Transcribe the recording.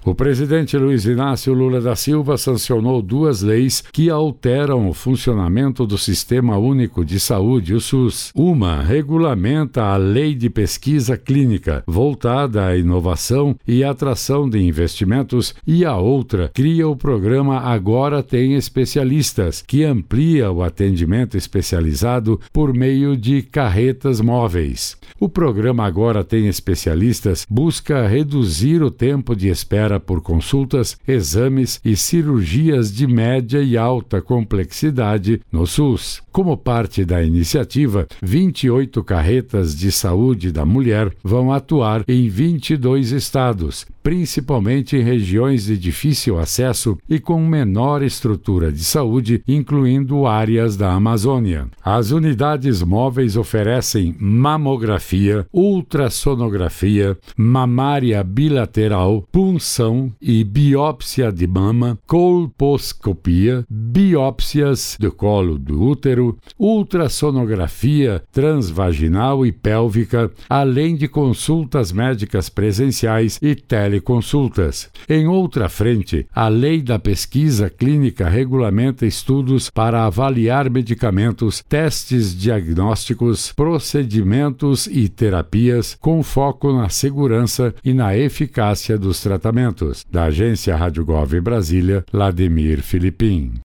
O presidente Luiz Inácio Lula da Silva sancionou 2 leis que alteram o funcionamento do Sistema Único de Saúde, o SUS. Uma regulamenta a Lei de Pesquisa Clínica, voltada à inovação e atração de investimentos, e a outra cria o programa Agora Tem Especialistas, que amplia o atendimento especializado por meio de carretas móveis. O programa Agora Tem Especialistas busca reduzir o tempo de espera por consultas, exames e cirurgias de média e alta complexidade no SUS. Como parte da iniciativa, 28 carretas de saúde da mulher vão atuar em 22 estados, principalmente em regiões de difícil acesso e com menor estrutura de saúde, incluindo áreas da Amazônia. As unidades móveis oferecem mamografia, ultrassonografia, mamária bilateral, punção e biópsia de mama, colposcopia, biópsias do colo do útero, ultrassonografia transvaginal e pélvica, além de consultas médicas presenciais e teleconsultas. Em outra frente, a Lei da Pesquisa Clínica regulamenta estudos para avaliar medicamentos, testes diagnósticos, procedimentos e terapias com foco na segurança e na eficácia dos tratamentos. Da agência Rádio Gov Brasília, Lademir Filipim.